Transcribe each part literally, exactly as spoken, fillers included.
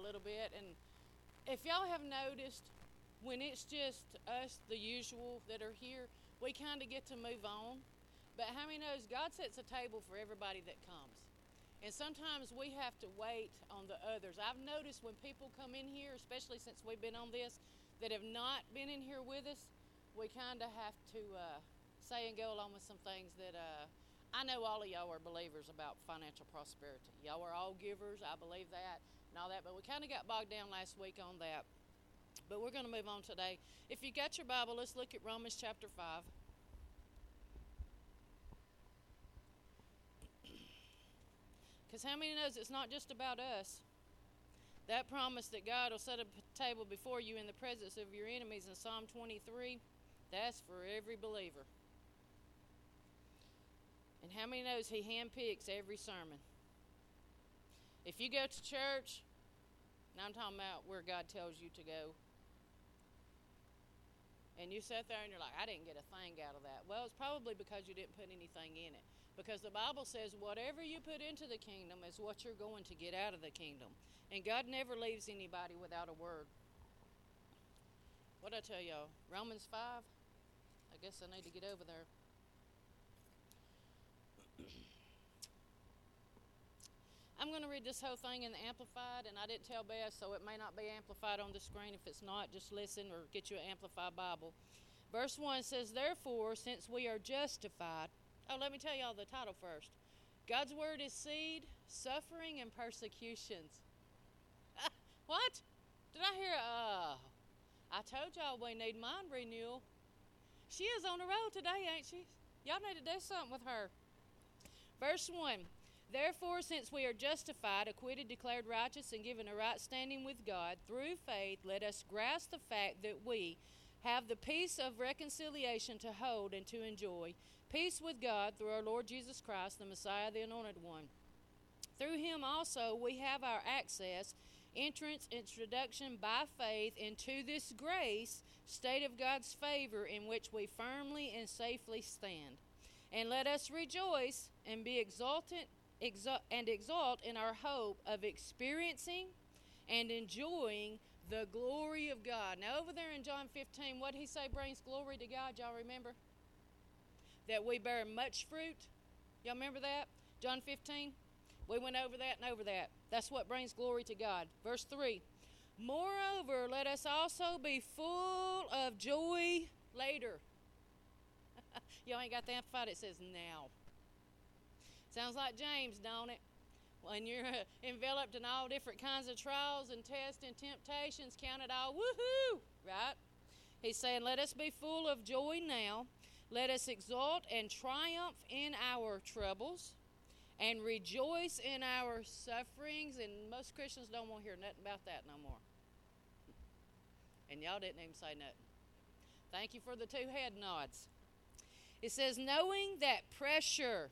little bit. And if y'all have noticed, when it's just us, the usual, that are here, we kind of get to move on. But how many knows God sets a table for everybody that comes? And sometimes we have to wait on the others. I've noticed when people come in here, especially since we've been on this, that have not been in here with us, we kind of have to uh, say and go along with some things that uh, I know all of y'all are believers about financial prosperity. Y'all are all givers, I believe that, and all that. But we kind of got bogged down last week on that. But we're going to move on today. If you got your Bible, let's look at Romans chapter five. Because how many knows it's not just about us? That promise that God will set a table before you in the presence of your enemies in Psalm twenty-three, that's for every believer. And how many knows He handpicks every sermon? If you go to church, and I'm talking about where God tells you to go, and you sit there and you're like, I didn't get a thing out of that. Well, it's probably because you didn't put anything in it. Because the Bible says whatever you put into the kingdom is what you're going to get out of the kingdom. And God never leaves anybody without a word. What'd I tell y'all? Romans five? I guess I need to get over there. I'm going to read this whole thing in the Amplified, and I didn't tell Beth, so it may not be amplified on the screen. If it's not, just listen or get you an Amplified Bible. Verse one says, therefore, since we are justified. Oh, let me tell y'all the title first. God's Word is seed, suffering, and persecutions. What? Did I hear? Uh, I told y'all we need mind renewal. She is on the road today, ain't she? Y'all need to do something with her. Verse one. Therefore, since we are justified, acquitted, declared righteous, and given a right standing with God, through faith, let us grasp the fact that we have the peace of reconciliation to hold and to enjoy, peace with God through our Lord Jesus Christ, the Messiah, the Anointed One. Through Him also we have our access, entrance, introduction by faith into this grace, state of God's favor in which we firmly and safely stand. And let us rejoice and be exultant exult, and exult in our hope of experiencing and enjoying the glory of God. Now over there in John fifteen, what did He say brings glory to God? Y'all remember? That we bear much fruit. Y'all remember that? John fifteen? We went over that and over that. That's what brings glory to God. Verse three. Moreover, let us also be full of joy later. Y'all ain't got the Amplified? It says now. Sounds like James, don't it? When you're uh, enveloped in all different kinds of trials and tests and temptations, count it all woohoo, right? He's saying, let us be full of joy now. Let us exult and triumph in our troubles and rejoice in our sufferings. And most Christians don't want to hear nothing about that no more. And y'all didn't even say nothing. Thank you for the two head nods. It says, knowing that pressure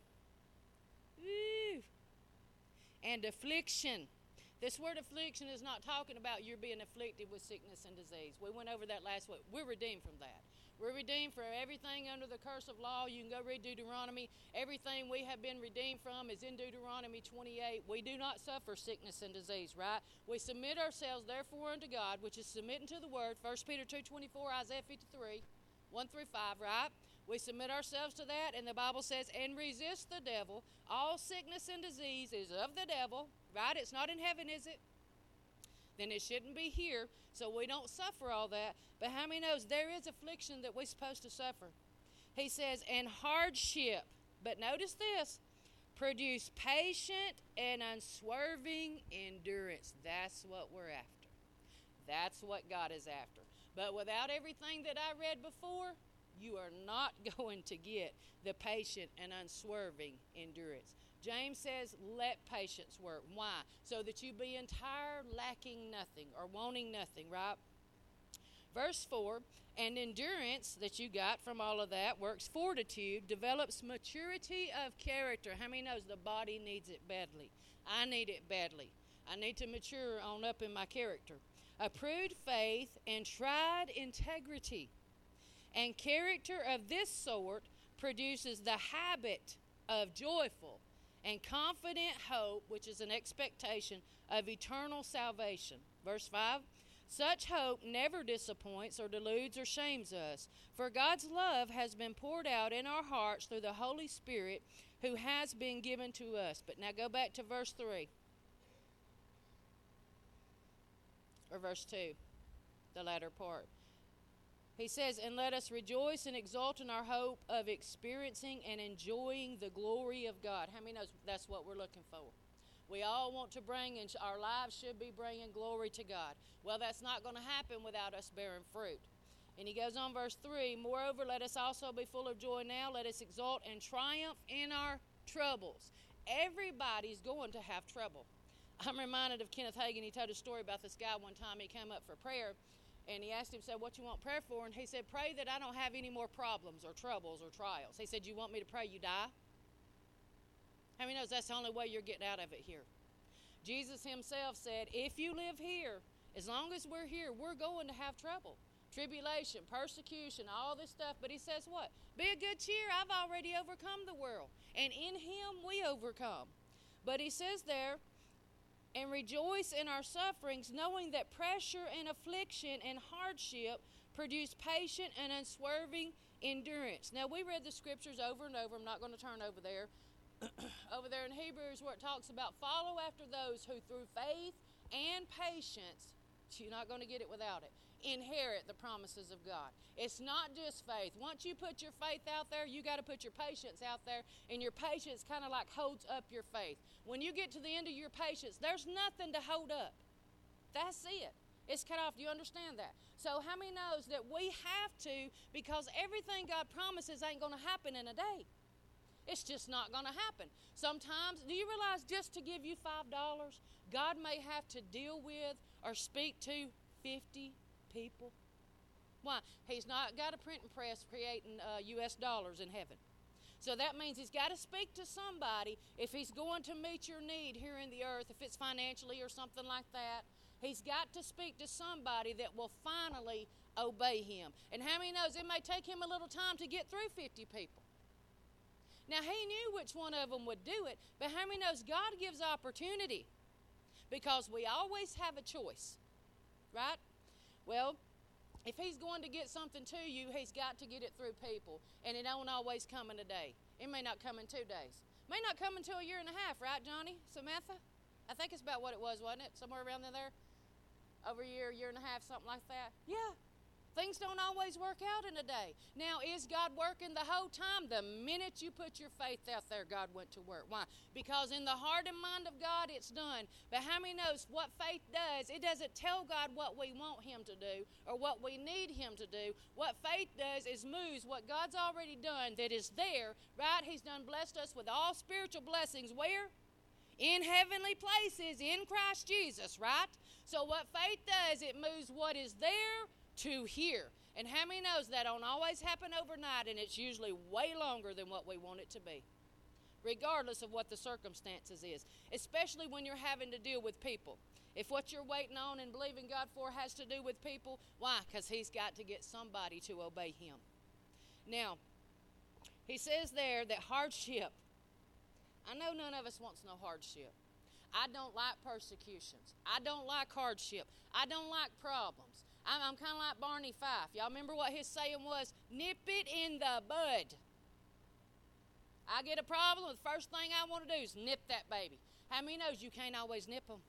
woo, and affliction. This word affliction is not talking about you're being afflicted with sickness and disease. We went over that last week. We're redeemed from that. We're redeemed from everything under the curse of law. You can go read Deuteronomy. Everything we have been redeemed from is in Deuteronomy twenty-eight. We do not suffer sickness and disease, right? We submit ourselves, therefore, unto God, which is submitting to the word. First Peter two twenty-four, Isaiah fifty-three, one through five, right? We submit ourselves to that, and the Bible says, and resist the devil. All sickness and disease is of the devil, right? It's not in heaven, is it? Then it shouldn't be here, so we don't suffer all that. But how many knows there is affliction that we're supposed to suffer? He says, and hardship. But notice this, produce patient and unswerving endurance. That's what we're after. That's what God is after. But without everything that I read before, you are not going to get the patient and unswerving endurance. James says, let patience work. Why? So that you be entire, lacking nothing, or wanting nothing, right? Verse four, and endurance that you got from all of that works fortitude, develops maturity of character. How many knows the body needs it badly? I need it badly. I need to mature on up in my character. Approved faith and tried integrity. And character of this sort produces the habit of joyful and confident hope, which is an expectation of eternal salvation. Verse five, such hope never disappoints or deludes or shames us, for God's love has been poured out in our hearts through the Holy Spirit who has been given to us. But now go back to verse three, or verse two, the latter part. He says, and let us rejoice and exult in our hope of experiencing and enjoying the glory of God. How many knows that's what we're looking for? We all want to bring, and our lives should be bringing glory to God. Well, that's not going to happen without us bearing fruit. And he goes on, verse three, moreover, let us also be full of joy now. Let us exult and triumph in our troubles. Everybody's going to have trouble. I'm reminded of Kenneth Hagin. He told a story about this guy one time. He came up for prayer, and he asked him, said, what you want prayer for? And he said, pray that I don't have any more problems or troubles or trials. He said, you want me to pray you die? How many knows that's the only way you're getting out of it here? Jesus himself said, if you live here, as long as we're here, we're going to have trouble. Tribulation, persecution, all this stuff. But he says what? Be of good cheer. I've already overcome the world. And in him we overcome. But he says there, and rejoice in our sufferings, knowing that pressure and affliction and hardship produce patient and unswerving endurance. Now, we read the scriptures over and over. I'm not going to turn over there. Over there in Hebrews where it talks about follow after those who through faith and patience, you're not going to get it without it, inherit the promises of God. It's not just faith. Once you put your faith out there, you got to put your patience out there, and your patience kind of like holds up your faith. When you get to the end of your patience, there's nothing to hold up. That's it. It's cut off. Do you understand that? So how many knows that we have to, because everything God promises ain't going to happen in a day. It's just not going to happen. Sometimes, do you realize just to give you five dollars, God may have to deal with or speak to fifty people? Why? He's not got a printing press creating uh, U S dollars in heaven. So that means he's got to speak to somebody if he's going to meet your need here in the earth, if it's financially or something like that. He's got to speak to somebody that will finally obey him. And how many knows it may take him a little time to get through fifty people? Now, he knew which one of them would do it, but how many knows God gives opportunity? Because we always have a choice, right? Well, if he's going to get something to you, he's got to get it through people, and it don't always come in a day. It may not come in two days. It may not come until a year and a half, right, Johnny? Samantha? I think it's about what it was, wasn't it? Somewhere around there? Over a year, year and a half, something like that? Yeah. Things don't always work out in a day. Now, is God working the whole time? The minute you put your faith out there, God went to work. Why? Because in the heart and mind of God, it's done. But how many knows what faith does? It doesn't tell God what we want him to do or what we need him to do. What faith does is moves what God's already done that is there, right? He's done blessed us with all spiritual blessings. Where? In heavenly places, in Christ Jesus, right? So what faith does, it moves what is there to here. And how many knows that don't always happen overnight, and it's usually way longer than what we want it to be, regardless of what the circumstances is, especially when you're having to deal with people. If what you're waiting on and believing God for has to do with people, why? Because he's got to get somebody to obey him. Now, he says there that hardship, I know none of us wants no hardship. I don't like persecutions. I don't like hardship. I don't like problems. I'm, I'm kind of like Barney Fife. Y'all remember what his saying was? Nip it in the bud. I get a problem, the first thing I want to do is nip that baby. How many knows you can't always nip them?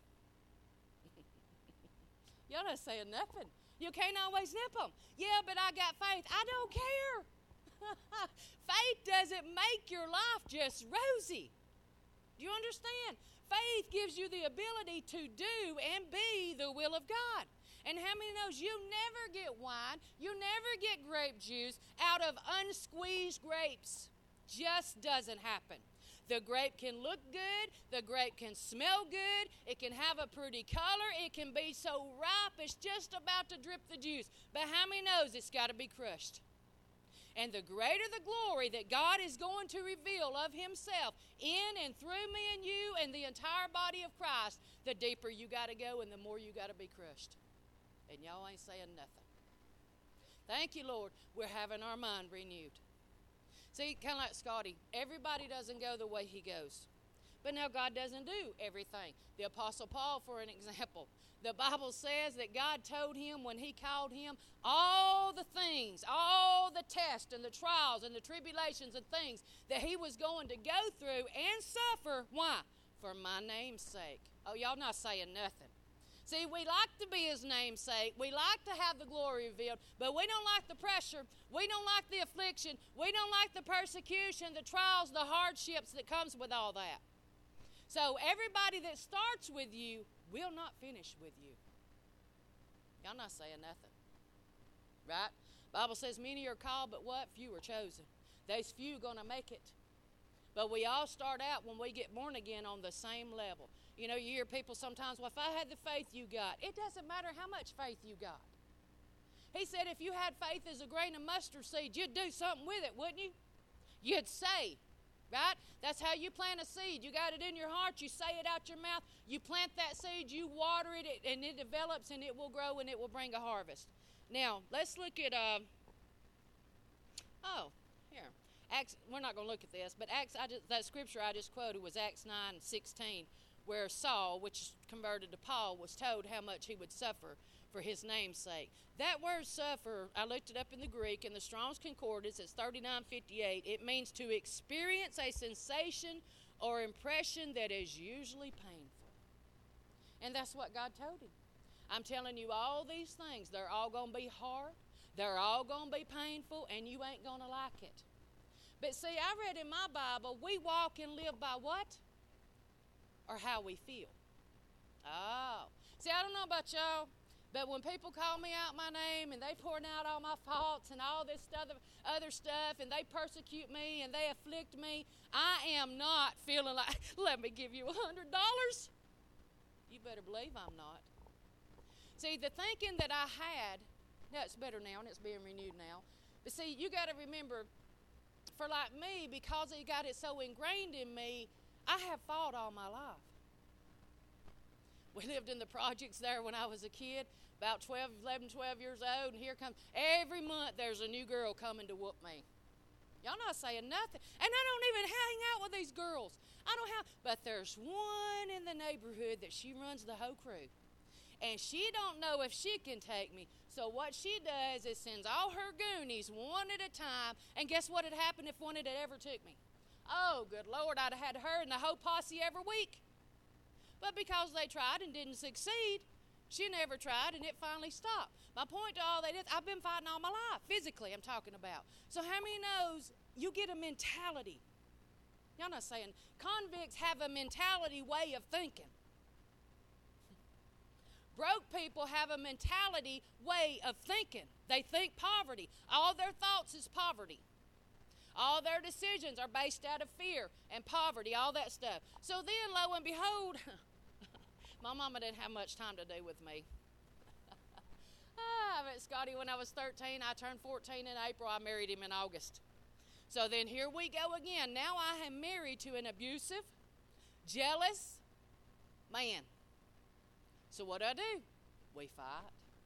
Y'all not saying nothing. You can't always nip them. Yeah, but I got faith. I don't care. Faith doesn't make your life just rosy. Do you understand? Faith gives you the ability to do and be the will of God. And how many knows you never get wine, you never get grape juice out of unsqueezed grapes? Just doesn't happen. The grape can look good, the grape can smell good, it can have a pretty color, it can be so ripe it's just about to drip the juice. But how many knows it's got to be crushed? And the greater the glory that God is going to reveal of himself in and through me and you and the entire body of Christ, the deeper you got to go and the more you got to be crushed. And y'all ain't saying nothing. Thank you, Lord. We're having our mind renewed. See, kind of like Scotty, everybody doesn't go the way he goes. But now God doesn't do everything. The Apostle Paul, for an example, the Bible says that God told him when he called him all the things, all the tests and the trials and the tribulations and things that he was going to go through and suffer. Why? For my name's sake. Oh, y'all not saying nothing. See, we like to be his namesake. We like to have the glory revealed, but we don't like the pressure. We don't like the affliction. We don't like the persecution, the trials, the hardships that comes with all that. So everybody that starts with you will not finish with you. Y'all not saying nothing. Right? Bible says many are called, but what? Few are chosen. Those few going to make it. But we all start out when we get born again on the same level. You know, you hear people sometimes, well, if I had the faith you got, it doesn't matter how much faith you got. He said if you had faith as a grain of mustard seed, you'd do something with it, wouldn't you? You'd say, right? That's how you plant a seed. You got it in your heart, you say it out your mouth, you plant that seed, you water it, and it develops, and it will grow, and it will bring a harvest. Now, let's look at, uh, oh, here. Acts, we're not going to look at this, but Acts, I just, that scripture I just quoted was Acts nine sixteen, where Saul, which converted to Paul, was told how much he would suffer for his name's sake. That word suffer, I looked it up in the Greek, in the Strong's Concordance, it's thirty-nine fifty-eight. It means to experience a sensation or impression that is usually painful. And that's what God told him. I'm telling you all these things, they're all going to be hard, they're all going to be painful, and you ain't going to like it. But see, I read in my Bible, we walk and live by what? Or how we feel. Oh. See, I don't know about y'all, but when people call me out my name and they point out all my faults and all this other, other stuff and they persecute me and they afflict me, I am not feeling like, let me give you a hundred dollars. You better believe I'm not. See, the thinking that I had, now it's better now and it's being renewed now. But see, you got to remember, for like me, because he got it so ingrained in me, I have fought all my life. We lived in the projects there when I was a kid, about twelve, eleven, twelve years old, and here comes, every month there's a new girl coming to whoop me. Y'all not saying nothing. And I don't even hang out with these girls. I don't have, but there's one in the neighborhood that she runs the whole crew. And she don't know if she can take me. So what she does is sends all her goonies one at a time. And guess what had happened if one had ever took me? Oh, good Lord, I'd have had her and the whole posse every week. But because they tried and didn't succeed, she never tried and it finally stopped. My point to all that is, I've been fighting all my life, physically I'm talking about. So how many knows you get a mentality? Y'all not saying, convicts have a mentality way of thinking. Broke people have a mentality way of thinking. They think poverty. All their thoughts is poverty. All their decisions are based out of fear and poverty, all that stuff. So then, lo and behold, my mama didn't have much time to do with me. ah, but Scotty, when I was thirteen, I turned fourteen in April. I married him in August. So then here we go again. Now I am married to an abusive, jealous man. So what do I do? We fight.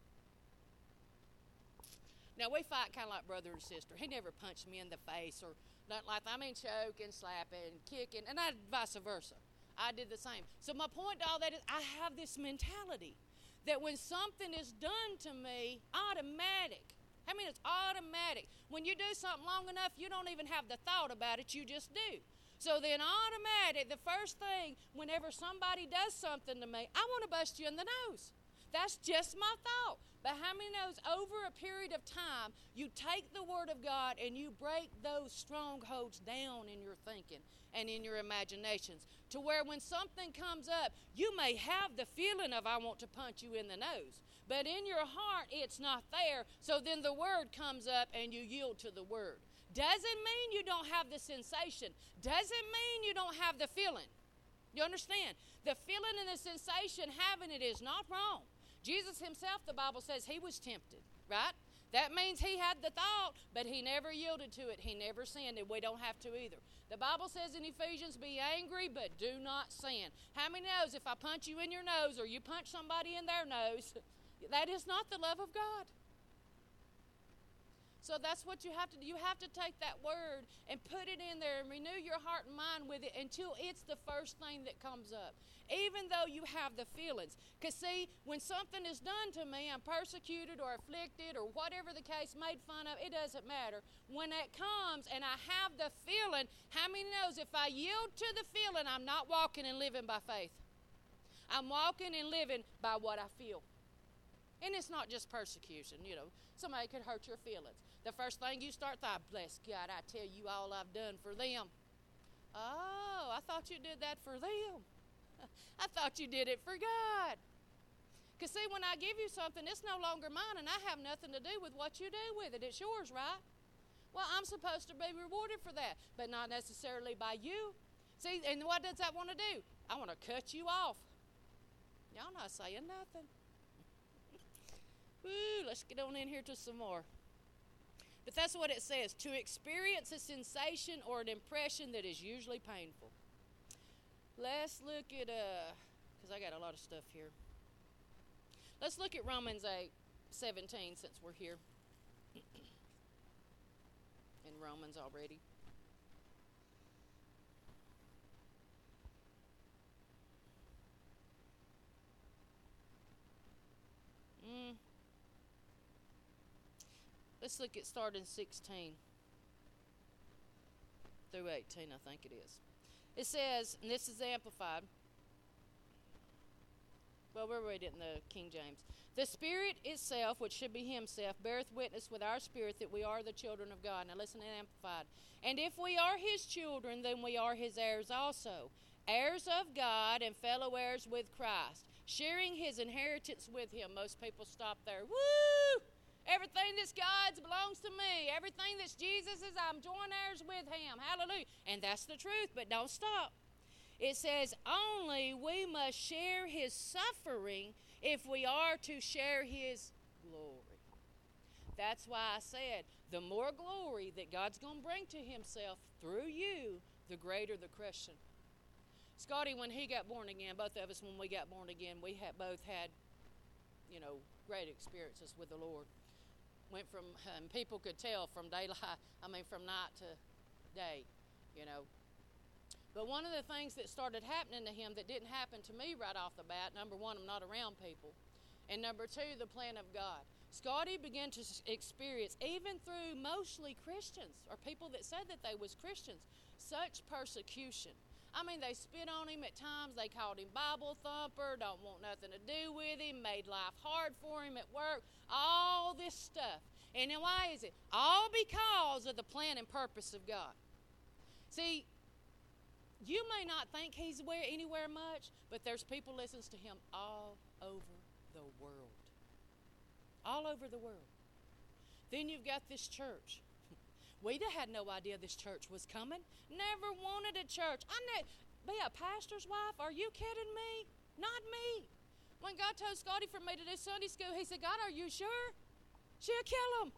Now, we fight kind of like brother and sister. He never punched me in the face or nothing like that. I mean, choking, slapping, kicking, and I vice versa. I did the same. So my point to all that is I have this mentality that when something is done to me, automatic. I mean, it's automatic. When you do something long enough, you don't even have the thought about it. You just do. So then automatic, the first thing, whenever somebody does something to me, I want to bust you in the nose. That's just my thought. But how many knows over a period of time, you take the Word of God and you break those strongholds down in your thinking and in your imaginations to where when something comes up, you may have the feeling of I want to punch you in the nose. But in your heart, it's not there. So then the Word comes up and you yield to the Word. Doesn't mean you don't have the sensation. Doesn't mean you don't have the feeling. You understand? The feeling and the sensation, having it is not wrong. Jesus himself, the Bible says, he was tempted, right? That means he had the thought, but he never yielded to it. He never sinned, and we don't have to either. The Bible says in Ephesians, be angry, but do not sin. How many knows if I punch you in your nose or you punch somebody in their nose, that is not the love of God. So that's what you have to do. You have to take that word and put it in there and renew your heart and mind with it until it's the first thing that comes up. Even though you have the feelings. Because see, when something is done to me, I'm persecuted or afflicted or whatever the case, made fun of, it doesn't matter. When it comes and I have the feeling, how many knows if I yield to the feeling, I'm not walking and living by faith. I'm walking and living by what I feel. And it's not just persecution, you know. Somebody could hurt your feelings. The first thing you start thinking, bless God, I tell you all I've done for them. Oh, I thought you did that for them. I thought you did it for God. Because see, when I give you something, it's no longer mine, and I have nothing to do with what you do with it. It's yours, right? Well, I'm supposed to be rewarded for that, but not necessarily by you. See, and what does that want to do? I want to cut you off. Y'all not saying nothing. Woo, let's get on in here to some more. But that's what it says, to experience a sensation or an impression that is usually painful. Let's look at, uh, because I got a lot of stuff here. Let's look at Romans eight seventeen since we're here. In Romans already. Mm. Let's look at starting sixteen through eighteen, I think it is. It says, and this is amplified. Well, we're reading it in the King James. The Spirit itself, which should be Himself, beareth witness with our spirit that we are the children of God. Now listen to amplified. And if we are His children, then we are His heirs also, heirs of God and fellow heirs with Christ, sharing His inheritance with Him. Most people stop there. Woo! Everything that's God's belongs to me. Everything that's Jesus's, I'm joint heirs with Him. Hallelujah. And that's the truth, but don't stop. It says, only we must share His suffering if we are to share His glory. That's why I said, the more glory that God's going to bring to Himself through you, the greater the Christian. Scotty, when he got born again, both of us, when we got born again, we had both had, you know, great experiences with the Lord. Went from, and people could tell from daylight, I mean from night to day, you know. But one of the things that started happening to him that didn't happen to me right off the bat, number one, I'm not around people. And number two, the plan of God. Scotty began to experience, even through mostly Christians, or people that said that they was Christians, such persecution. I mean, they spit on him at times. They called him Bible thumper, don't want nothing to do with him, made life hard for him at work, all this stuff. And then why is it? All because of the plan and purpose of God. See, you may not think he's anywhere much, but there's people listens to him all over the world. All over the world. Then you've got this church. We had no idea this church was coming. Never wanted a church. I know, be a pastor's wife? Are you kidding me? Not me. When God told Scotty for me to do Sunday school, he said, God, are you sure? She'll kill him.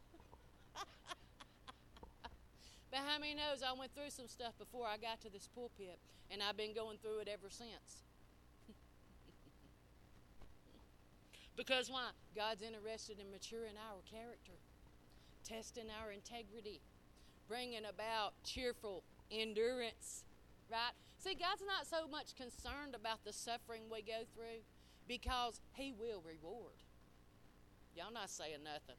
But how many knows I went through some stuff before I got to this pulpit, and I've been going through it ever since. Because why? God's interested in maturing our character, testing our integrity, bringing about cheerful endurance, right? See, God's not so much concerned about the suffering we go through because He will reward. Y'all not saying nothing.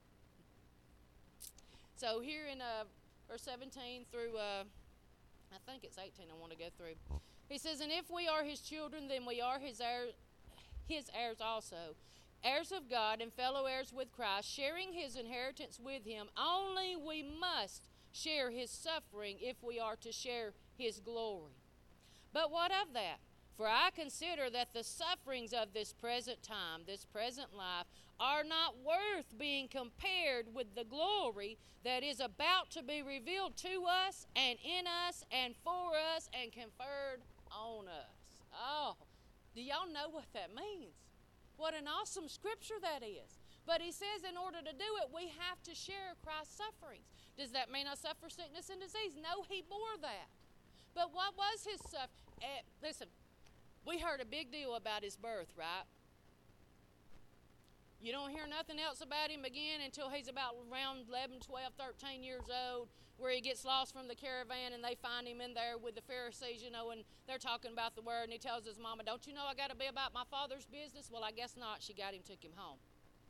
So here in uh, verse seventeen through, uh, I think it's eighteen I want to go through. He says, and if we are His children, then we are His heirs, His heirs also, heirs of God and fellow heirs with Christ, sharing His inheritance with Him. Only we must share His suffering if we are to share His glory. But what of that? For I consider that the sufferings of this present time, this present life, are not worth being compared with the glory that is about to be revealed to us and in us and for us and conferred on us. Oh, do y'all know what that means? What an awesome scripture that is. But he says in order to do it, we have to share Christ's sufferings. Does that mean I suffer sickness and disease? No, He bore that. But what was His suffering? Uh, listen, we heard a big deal about His birth, right? You don't hear nothing else about him again until he's about around eleven, twelve, thirteen years old, where he gets lost from the caravan and they find him in there with the Pharisees, you know, and they're talking about the word, and he tells his mama, don't you know I got to be about my father's business? Well, I guess not. She got him, took him home.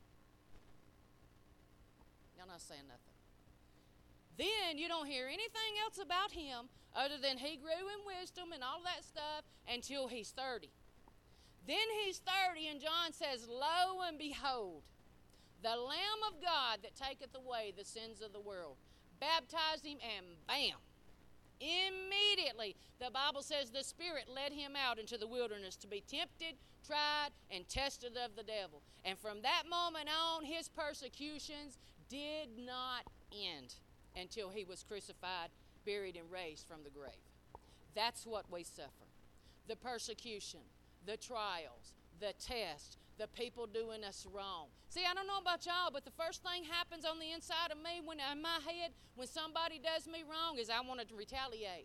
Y'all not saying nothing. Then you don't hear anything else about him other than he grew in wisdom and all that stuff until he's thirty. Then he's thirty, and John says, lo and behold, the Lamb of God that taketh away the sins of the world. Baptized him, and bam, immediately, the Bible says the Spirit led him out into the wilderness to be tempted, tried, and tested of the devil. And from that moment on, his persecutions did not end until he was crucified, buried, and raised from the grave. That's what we suffer. The persecution, the trials, the test, the people doing us wrong. See, I don't know about y'all, but the first thing happens on the inside of me, when in my head, when somebody does me wrong, is I want to retaliate.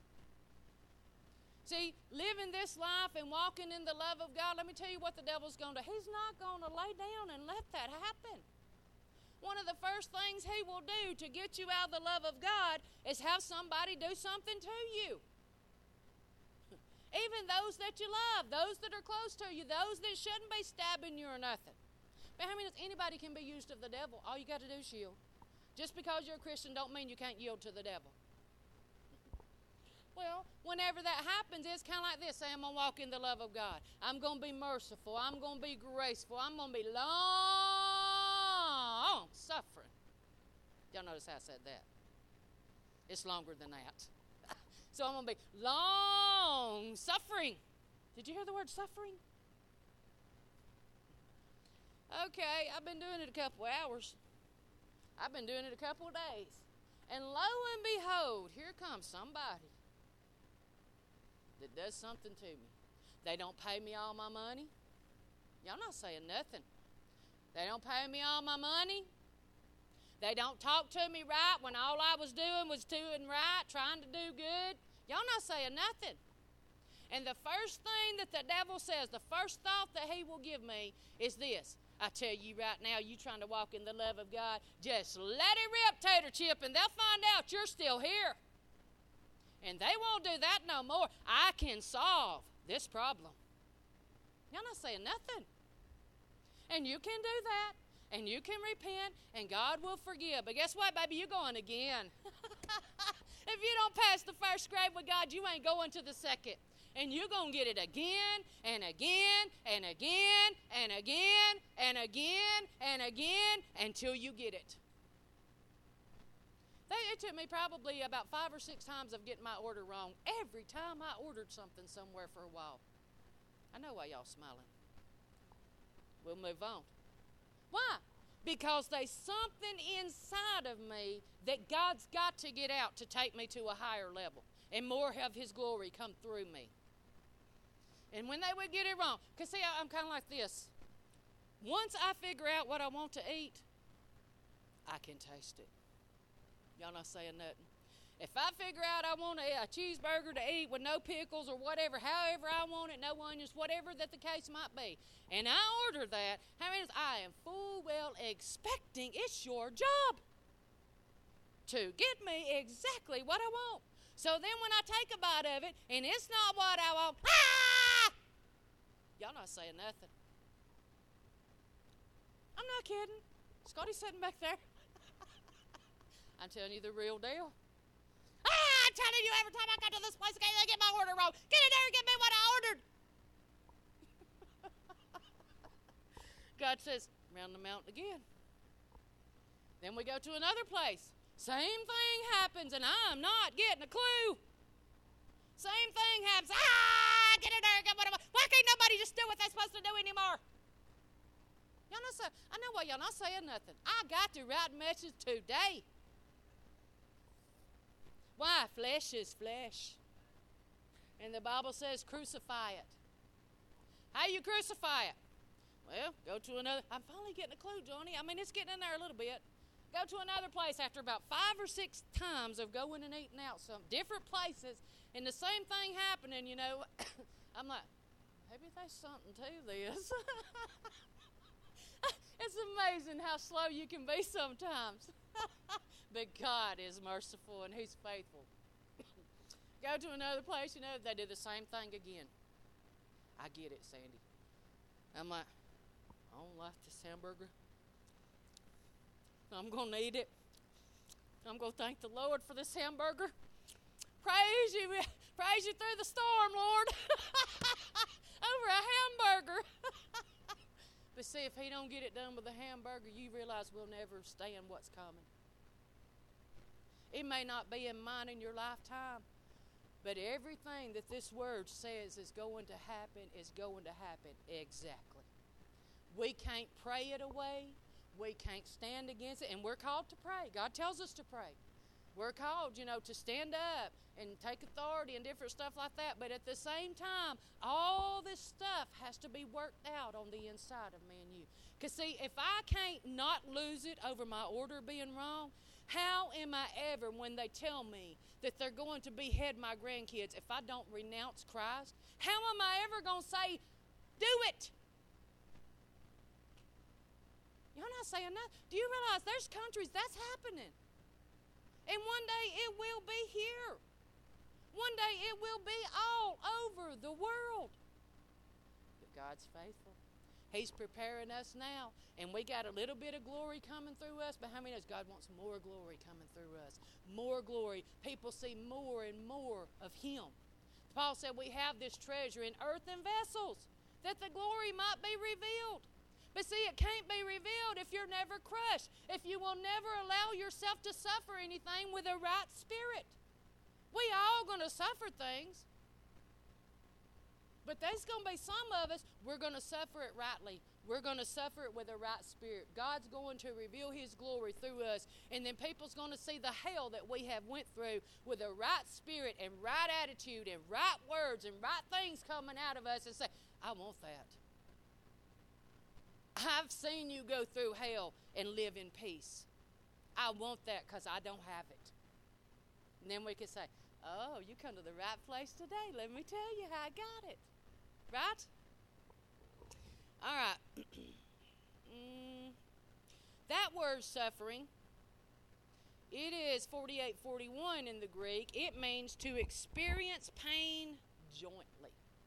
See, living this life and walking in the love of God, let me tell you what the devil's going to do. He's not going to lay down and let that happen. One of the first things he will do to get you out of the love of God is have somebody do something to you. Even those that you love, those that are close to you, those that shouldn't be stabbing you or nothing. But how many, anybody can be used of the devil? All you got to do is yield. Just because you're a Christian don't mean you can't yield to the devil. Well, whenever that happens, it's kind of like this. Say, I'm going to walk in the love of God. I'm going to be merciful. I'm going to be graceful. I'm going to be long suffering. Y'all notice how I said that? It's longer than that. So I'm going to be long suffering. Did you hear the word suffering? Okay, I've been doing it a couple hours. I've been doing it a couple of days. And lo and behold, here comes somebody that does something to me. They don't pay me all my money. Y'all not saying nothing. They don't pay me all my money. They don't talk to me right when all I was doing was doing right, trying to do good. Y'all not saying nothing. And the first thing that the devil says, the first thought that he will give me is this. I tell you right now, you trying to walk in the love of God, just let it rip, Tater Chip, and they'll find out you're still here. And they won't do that no more. I can solve this problem. Y'all not saying nothing. And you can do that. And you can repent, and God will forgive. But guess what, baby? You're going again. If you don't pass the first grade with God, you ain't going to the second. And you're going to get it again, and again, and again, and again, and again, and again, until you get it. It took me probably about five or six times of getting my order wrong. Every time I ordered something somewhere for a while. I know why y'all smiling. We'll move on. Why? Because there's something inside of me that God's got to get out to take me to a higher level and more of His glory come through me. And when they would get it wrong, because see, I'm kind of like this. Once I figure out what I want to eat, I can taste it. Y'all not saying nothing. If I figure out I want a, a cheeseburger to eat with no pickles or whatever, however I want it, no onions, whatever that the case might be, and I order that, how many times I am full well expecting it's your job to get me exactly what I want. So then when I take a bite of it and it's not what I want, ah! Y'all not saying nothing. I'm not kidding. Scotty's sitting back there. I'm telling you the real deal. Ah, I'm telling you, every time I go to this place, I get my order wrong. Get in there and get me what I ordered. God says, round the mountain again. Then we go to another place. Same thing happens, and I'm not getting a clue. Same thing happens. Ah, get in there and get what I want. Why can't nobody just do what they're supposed to do anymore? Y'all not say, I know why y'all not saying nothing. I got the right message today. Why? Flesh is flesh. And the Bible says crucify it. How you crucify it? Well, go to another. I'm finally getting a clue, Johnny. I mean, it's getting in there a little bit. Go to another place after about five or six times of going and eating out some different places and the same thing happening, you know. I'm like, maybe there's something to this. amazing how slow you can be sometimes. But God is merciful and He's faithful. Go to another place, you know, they do the same thing again. I get it, Sandy. I'm like, I don't like this hamburger. I'm going to eat it. I'm going to thank the Lord for this hamburger. Praise you, praise you through the storm, Lord. Over a hamburger. But see, if He don't get it done with a hamburger, you realize we'll never stand what's coming. It may not be in mine in your lifetime, but everything that this word says is going to happen is going to happen exactly. We can't pray it away. We can't stand against it. And we're called to pray. God tells us to pray. We're called, you know, to stand up and take authority and different stuff like that. But at the same time, all this stuff has to be worked out on the inside of me and you. Because, see, if I can't not lose it over my order being wrong, how am I ever, when they tell me that they're going to behead my grandkids, if I don't renounce Christ, how am I ever going to say, do it? You're not saying that. Do you realize there's countries that's happening? And one day it will be here. One day it will be all over the world. But God's faithful. He's preparing us now. And we got a little bit of glory coming through us. But how many knows God wants more glory coming through us? More glory. People see more and more of Him. Paul said we have this treasure in earthen vessels, that the glory might be revealed. But see, it can't be revealed if you're never crushed, if you will never allow yourself to suffer anything with a right spirit. We all going to suffer things. But there's going to be some of us, we're going to suffer it rightly. We're going to suffer it with a right spirit. God's going to reveal His glory through us. And then people's going to see the hell that we have went through with a right spirit and right attitude and right words and right things coming out of us and say, I want that. I've seen you go through hell and live in peace. I want that because I don't have it. And then we can say, oh, you come to the right place today. Let me tell you how I got it. Right? All right. mm, that word suffering, it is forty-eight forty-one in the Greek. It means to experience pain jointly,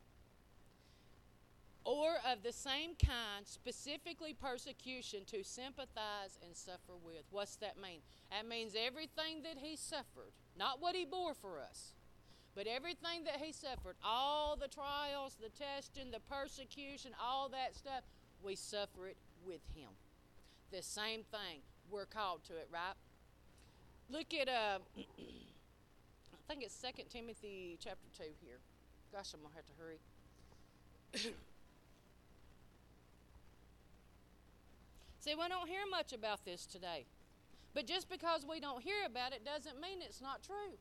or of the same kind, specifically persecution, to sympathize and suffer with. What's that mean? That means everything that He suffered, not what He bore for us, but everything that He suffered, all the trials, the testing, the persecution, all that stuff, we suffer it with Him. The same thing. We're called to it, right? Look at, uh, I think it's Second Timothy chapter two here. Gosh, I'm going to have to hurry. See, we don't hear much about this today. But just because we don't hear about it doesn't mean it's not true.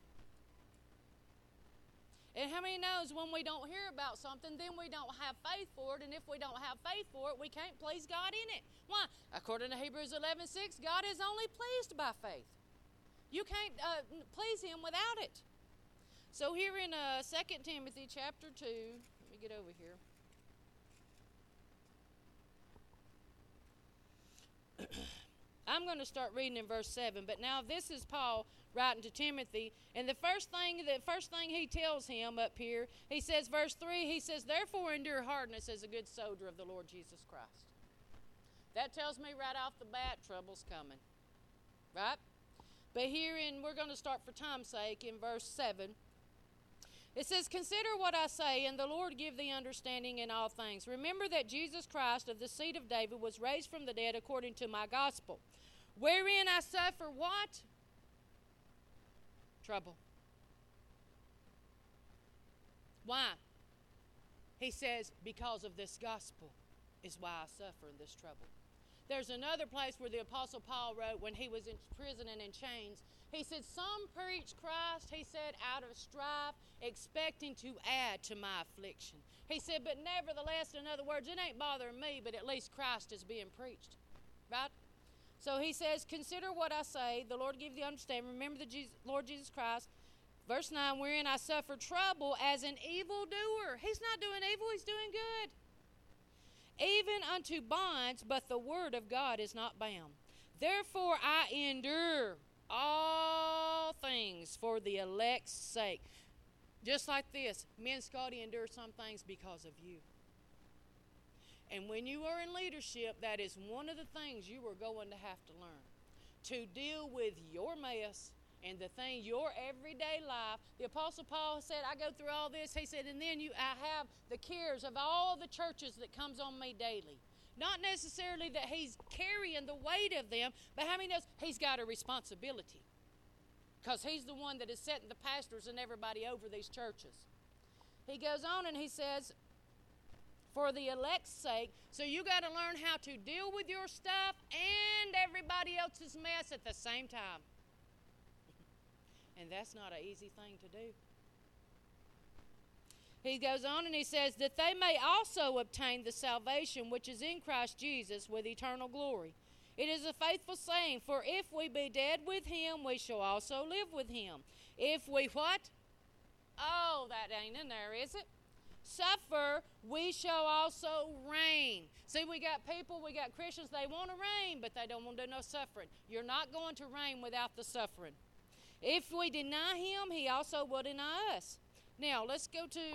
And how many knows when we don't hear about something, then we don't have faith for it. And if we don't have faith for it, we can't please God in it. Why? According to Hebrews eleven six, God is only pleased by faith. You can't uh, please Him without it. So here in uh, Second Timothy chapter two, let me get over here. I'm going to start reading in verse seven. But now this is Paul writing to Timothy. And the first thing, the first thing he tells him up here, he says, verse three, he says, therefore endure hardness as a good soldier of the Lord Jesus Christ. That tells me right off the bat, trouble's coming. Right? But here in, we're going to start for time's sake in verse seven. It says, consider what I say, and the Lord give thee understanding in all things. Remember that Jesus Christ of the seed of David was raised from the dead according to my gospel, wherein I suffer what? Trouble. Why? He says, because of this gospel is why I suffer in this trouble. There's another place where the Apostle Paul wrote when he was in prison and in chains. He said, some preach Christ, he said, out of strife, expecting to add to my affliction. He said, but nevertheless, in other words, it ain't bothering me, but at least Christ is being preached. Right? So he says, consider what I say, the Lord give thee understanding. Remember the Jesus, Lord Jesus Christ. Verse nine, wherein I suffer trouble as an evildoer. He's not doing evil, he's doing good. even unto bonds, but the word of God is not bound. Therefore I endure all things for the elect's sake. Just like this, me and Scotty endure some things because of you. And when you are in leadership, that is one of the things you are going to have to learn. To deal with your mess and the thing, your everyday life. The Apostle Paul said, I go through all this. He said, and then you, I have the cares of all the churches that comes on me daily. Not necessarily that he's carrying the weight of them, but how many knows he's got a responsibility? Because he's the one that is setting the pastors and everybody over these churches. He goes on and he says, for the elect's sake, so you got to learn how to deal with your stuff and everybody else's mess at the same time. And that's not an easy thing to do. He goes on and he says, that they may also obtain the salvation which is in Christ Jesus with eternal glory. It is a faithful saying, for if we be dead with him, we shall also live with him. If we what? Oh, that ain't in there, is it? Suffer, we shall also reign. See, we got people, we got Christians, they want to reign, but they don't want to do no suffering. You're not going to reign without the suffering. If we deny him, he also will deny us. Now, let's go to,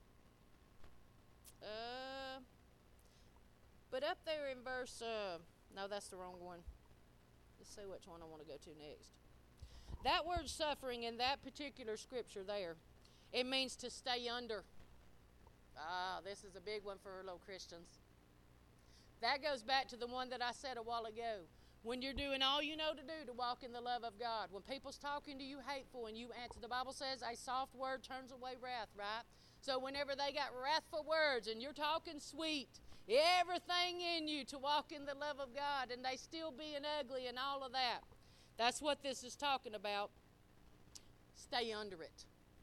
uh, but up there in verse, uh, no, that's the wrong one. Let's see which one I want to go to next. That word suffering in that particular scripture there, it means to stay under. Ah, this is a big one for little Christians. That goes back to the one that I said a while ago. When you're doing all you know to do to walk in the love of God. When people's talking to you hateful and you answer, the Bible says a soft word turns away wrath, right? So whenever they got wrathful words and you're talking sweet, everything in you to walk in the love of God and they still being ugly and all of that. That's what this is talking about. Stay under it.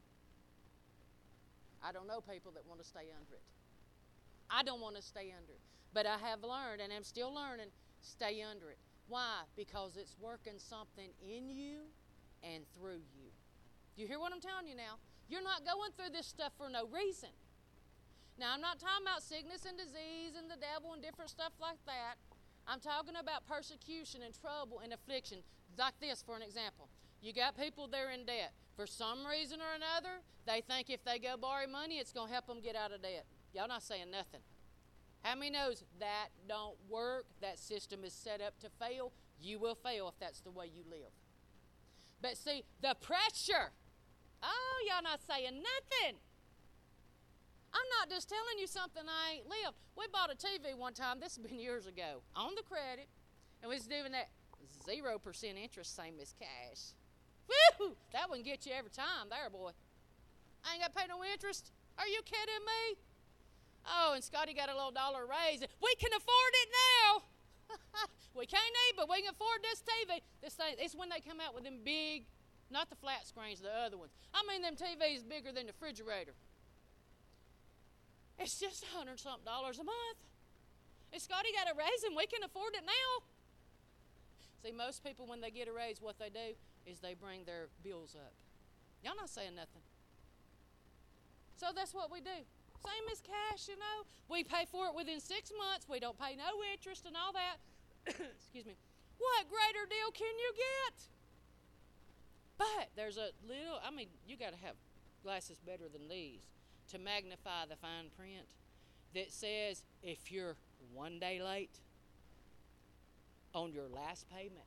I don't know people that want to stay under it. I don't want to stay under it. But I have learned, and I'm still learning, stay under it. Why? Because it's working something in you and through you. Do you hear what I'm telling you now? You're not going through this stuff for no reason. Now, I'm not talking about sickness and disease and the devil and different stuff like that. I'm talking about persecution and trouble and affliction. Like this, for an example. You got people there in debt. For some reason or another, they think if they go borrow money, it's going to help them get out of debt. Y'all not saying nothing. How many knows that don't work? That system is set up to fail. You will fail if that's the way you live. But see, the pressure. Oh, y'all not saying nothing. I'm not just telling you something I ain't lived. We bought a T V one time, this has been years ago, on the credit, and we was doing that zero percent interest, same as cash. Woo! That one get you every time there, boy. I ain't got to pay no interest. Are you kidding me? Oh, and Scotty got a little dollar raise. We can afford it now. We can't eat, but we can afford this T V. This thing, it's when they come out with them big, not the flat screens, the other ones. I mean them T Vs bigger than the refrigerator. It's just a hundred something dollars a month. And Scotty got a raise and we can afford it now. See, most people when they get a raise, what they do is they bring their bills up. Y'all not saying nothing. So that's what we do. Same as cash, you know. We pay for it within six months. We don't pay no interest and all that. Excuse me. What greater deal can you get? But there's a little, I mean, you got to have glasses better than these to magnify the fine print that says if you're one day late on your last payment,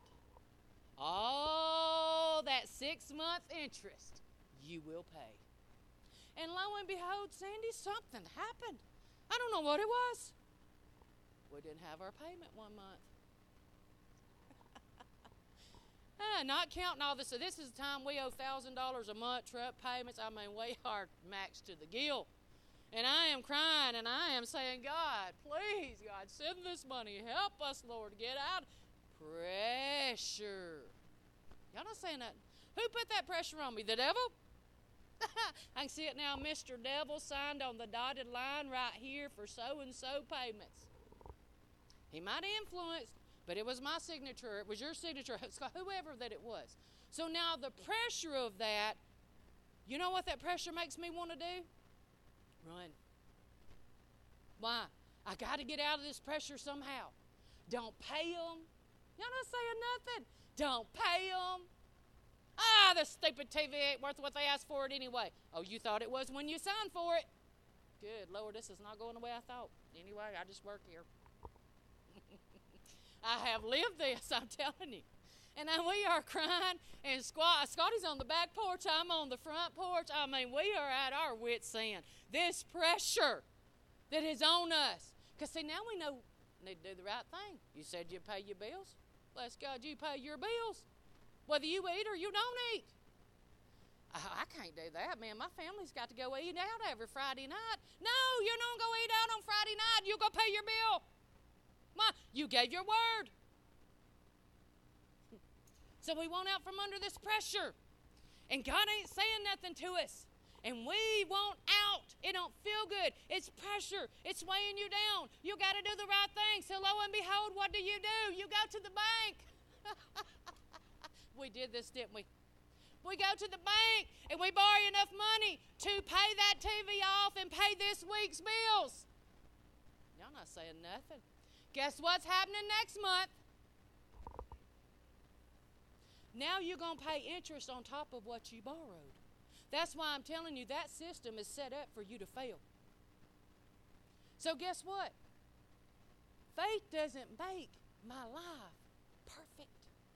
all that six-month interest you will pay. And lo and behold, Sandy, something happened. I don't know what it was. We didn't have our payment one month. ah, not counting all this. So this is the time we owe one thousand dollars a month, truck payments. I mean, we are maxed to the gill. And I am crying and I am saying, God, please, God, send this money. Help us, Lord, get out. Pressure. Y'all not saying that. Who put that pressure on me? The devil? I can see it now. Mister Devil signed on the dotted line right here for so-and-so payments. He might have influenced, but it was my signature. It was your signature, whoever that it was. So now the pressure of that, you know what that pressure makes me want to do? Run. Why? I got to get out of this pressure somehow. Don't pay them. Y'all not saying nothing. Don't pay them. Ah, the stupid T V ain't worth what they asked for it anyway. Oh, you thought it was when you signed for it. Good Lord, this is not going the way I thought. Anyway, I just work here. I have lived this, I'm telling you. And then we are crying, and Scotty's on the back porch, I'm on the front porch. I mean, we are at our wits' end. This pressure that is on us. Because, see, now we know we need to do the right thing. You said you pay your bills. Bless God, you pay your bills. Whether you eat or you don't eat. I, I can't do that, man. My family's got to go eat out every Friday night. No, you don't go eat out on Friday night. You go pay your bill. Ma, you gave your word. So we want out from under this pressure. And God ain't saying nothing to us. And we want out. It don't feel good. It's pressure. It's weighing you down. You got to do the right thing. So lo and behold, what do you do? You go to the bank. We did this, didn't we? We go to the bank and we borrow enough money to pay that T V off and pay this week's bills. Y'all not saying nothing. Guess what's happening next month? Now you're going to pay interest on top of what you borrowed. That's why I'm telling you that system is set up for you to fail. So guess what? Faith doesn't make my life perfect.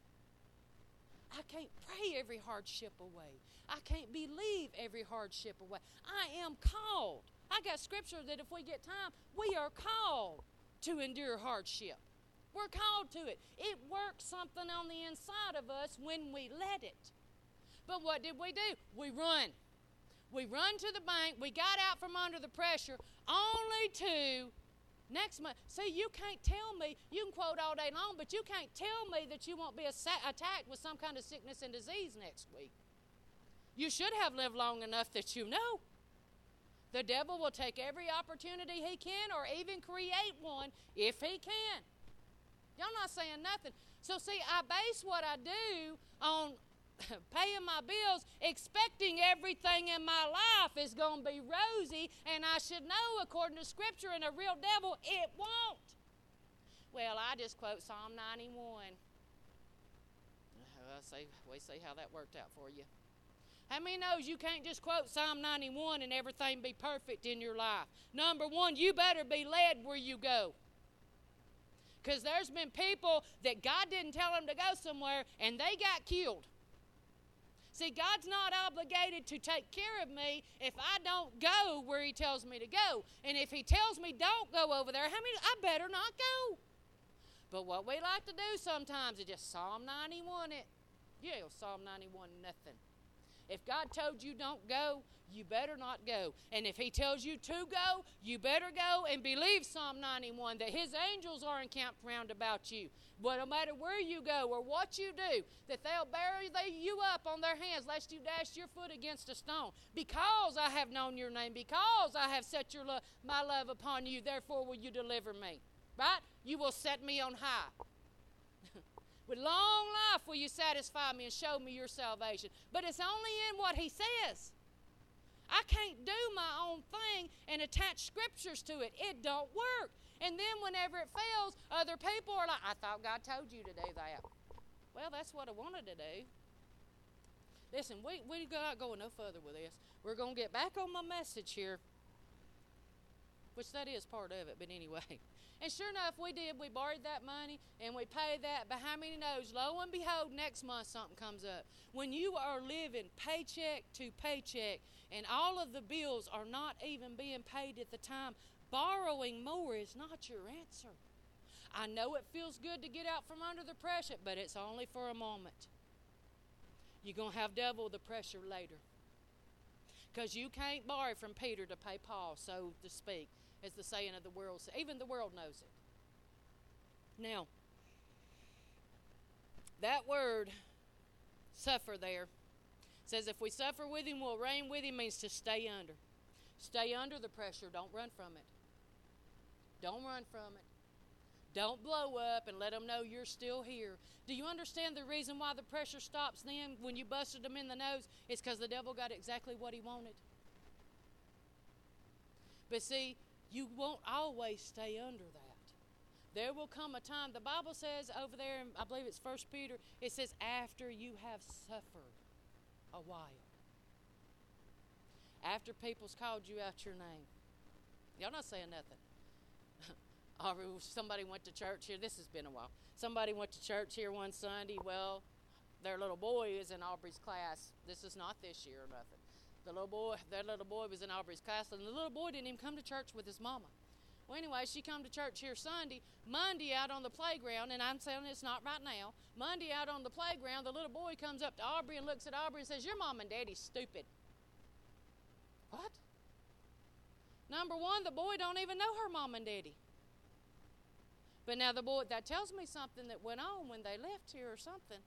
I can't pray every hardship away. I can't believe every hardship away. I am called. I got scripture that if we get time, we are called to endure hardship. We're called to it. It works something on the inside of us when we let it. But what did we do? We run. We run to the bank. We got out from under the pressure only to next month. See, you can't tell me, you can quote all day long, but you can't tell me that you won't be attacked with some kind of sickness and disease next week. You should have lived long enough that you know. The devil will take every opportunity he can or even create one if he can. Y'all not saying nothing. So see, I base what I do on paying my bills, expecting everything in my life is going to be rosy, and I should know, according to Scripture and a real devil, it won't. Well, I just quote Psalm ninety-one. Well, see, we see how that worked out for you. How many knows you can't just quote Psalm ninety-one and everything be perfect in your life? Number one, you better be led where you go. Because there's been people that God didn't tell them to go somewhere, and they got killed. See, God's not obligated to take care of me if I don't go where He tells me to go. And if He tells me don't go over there, how many? I better not go. But what we like to do sometimes is just Psalm ninety-one it. Yeah, Psalm ninety-one nothing. If God told you don't go, you better not go. And if He tells you to go, you better go and believe Psalm ninety-one, that His angels are encamped round about you. But no matter where you go or what you do, that they'll bear you up on their hands lest you dash your foot against a stone. Because I have known your name, because I have set your lo- my love upon you, therefore will you deliver me. Right? You will set me on high. With long life will you satisfy me and show me your salvation. But it's only in what He says. I can't do my own thing and attach scriptures to it. It don't work. And then whenever it fails, other people are like, I thought God told you to do that. Well, that's what I wanted to do. Listen, we, we're not going no further with this. We're going to get back on my message here, which that is part of it, but anyway. And sure enough, we did. We borrowed that money, and we paid that. But how many knows? Lo and behold, next month something comes up. When you are living paycheck to paycheck, and all of the bills are not even being paid at the time, borrowing more is not your answer. I know it feels good to get out from under the pressure, but it's only for a moment. You're going to have double the pressure later. Because you can't borrow from Peter to pay Paul, so to speak, as the saying of the world. Even the world knows it. Now, that word, suffer there, says if we suffer with Him, we'll reign with Him, means to stay under. Stay under the pressure. Don't run from it. Don't run from it. Don't blow up and let them know you're still here. Do you understand the reason why the pressure stops then when you busted them in the nose? It's because the devil got exactly what he wanted. But see, You won't always stay under that. There will come a time, the Bible says over there, in, I believe it's First Peter, it says, after you have suffered a while. After people's called you out your name. Y'all not saying nothing. Or somebody went to church here. This has been a while. Somebody went to church here one Sunday. Well, their little boy is in Aubrey's class. This is not this year or nothing. The little boy, their little boy was in Aubrey's class, and the little boy didn't even come to church with his mama. Well, anyway, she come to church here Sunday. Monday out on the playground, and I'm saying it's not right now. Monday out on the playground, the little boy comes up to Aubrey and looks at Aubrey and says, your mom and daddy's stupid. What? Number one, the boy don't even know her mom and daddy. But now the boy, that tells me something that went on when they left here or something.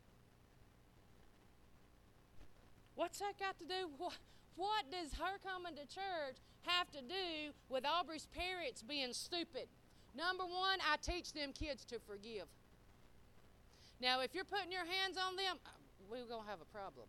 What's that got to do? What, what does her coming to church have to do with Aubrey's parents being stupid? Number one, I teach them kids to forgive. Now, if you're putting your hands on them, we're going to have a problem.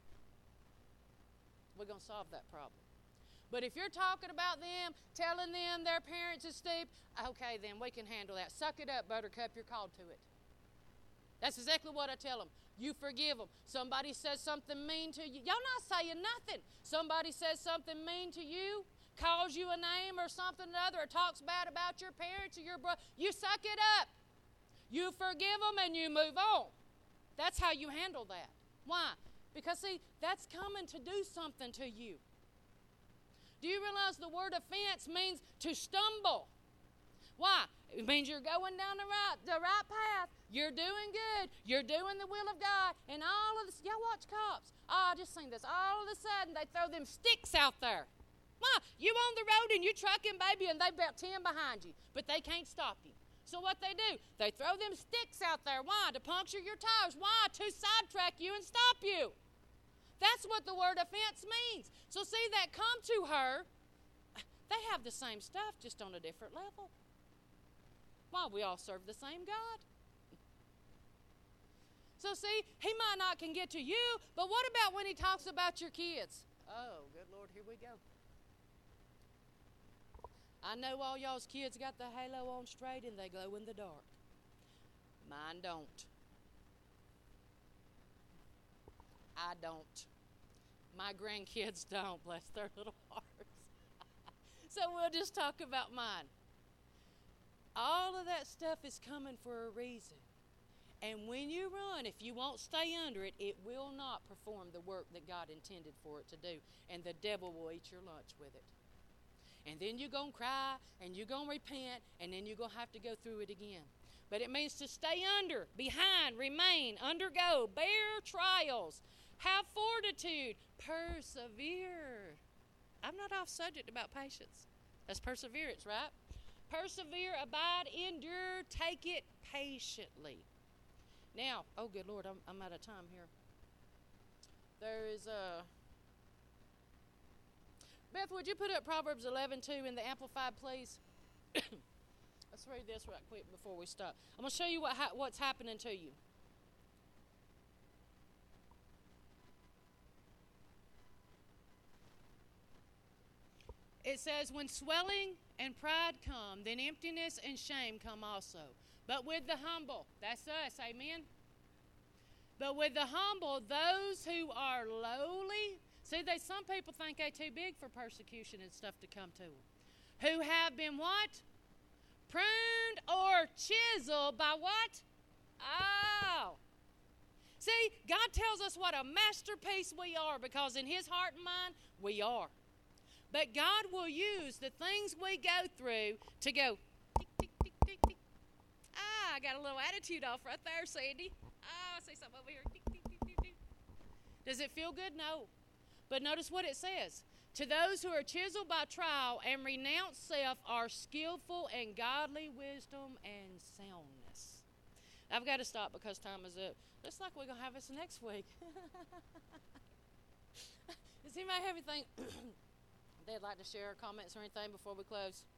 We're going to solve that problem. But if you're talking about them, telling them their parents is stupid, okay, then we can handle that. Suck it up, Buttercup, you're called to it. That's exactly what I tell them. You forgive them. Somebody says something mean to you. Y'all not saying nothing. Somebody says something mean to you, calls you a name or something or other, or talks bad about your parents or your brother. You suck it up. You forgive them and you move on. That's how you handle that. Why? Because, see, that's coming to do something to you. Do you realize the word offense means to stumble? Why? It means you're going down the right, the right path. You're doing good. You're doing the will of God. And all of this, y'all watch cops. Oh, I just seen this. All of a sudden, they throw them sticks out there. Why? You on the road and you trucking, baby, and they about ten behind you. But they can't stop you. So what they do, they throw them sticks out there. Why? To puncture your tires. Why? To sidetrack you and stop you. That's what the word offense means. So see, that come to her, they have the same stuff, just on a different level. Why? We all serve the same God. So see, he might not can get to you, but what about when he talks about your kids? Oh, good Lord, here we go. I know all y'all's kids got the halo on straight and they glow in the dark. Mine don't. I don't. My grandkids don't, bless their little hearts. So we'll just talk about mine. All of that stuff is coming for a reason. And when you run, if you won't stay under it, it will not perform the work that God intended for it to do. And the devil will eat your lunch with it. And then you're going to cry, and you're going to repent, and then you're going to have to go through it again. But it means to stay under, behind, remain, undergo, bear trials, have fortitude, persevere. I'm not off subject about patience. That's perseverance, right? Persevere, abide, endure, take it patiently. Now, oh good Lord, I'm, I'm out of time here. There is a... Beth, would you put up Proverbs eleven two in the Amplified, please? Let's read this right quick before we stop. I'm going to show you what ha- what's happening to you. It says, when swelling and pride come, then emptiness and shame come also. But with the humble, that's us, amen? But with the humble, those who are lowly, see, they, some people think they're too big for persecution and stuff to come to them. Who have been what? Pruned or chiseled by what? Oh. See, God tells us what a masterpiece we are, because in his heart and mind, we are. But God will use the things we go through to go, tick, tick, tick, tick, tick. Ah, I got a little attitude off right there, Sandy. Ah, I see something over here. Tick, tick, tick, tick, tick. Does it feel good? No. But notice what it says. To those who are chiseled by trial and renounce self are skillful in godly wisdom and soundness. I've got to stop because time is up. Looks like we're going to have this next week. Does anybody have anything they'd like to share, comments or anything before we close?